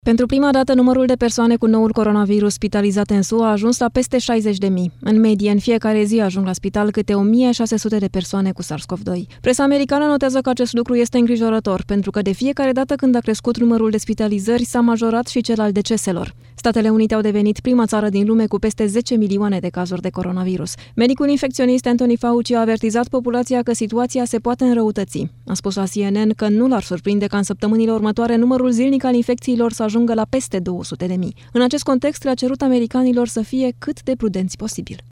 Pentru prima dată, numărul de persoane cu noul coronavirus spitalizate în SUA a ajuns la peste 60.000. În medie, în fiecare zi ajung la spital câte 1.600 de persoane cu SARS-CoV-2. Presa americană notează că acest lucru este îngrijorător, pentru că de fiecare dată când a crescut numărul de spitalizări, s-a majorat și cel al deceselor. Statele Unite au devenit prima țară din lume cu peste 10 milioane de cazuri de coronavirus. Medicul infecționist Anthony Fauci a avertizat populația că situația se poate înrăutăți. A spus la CNN că nu l-ar surprinde ca în săptămânile următoare numărul zilnic al infecțiilor să ajungă la peste 200.000. În acest context, le-a cerut americanilor să fie cât de prudenți posibil.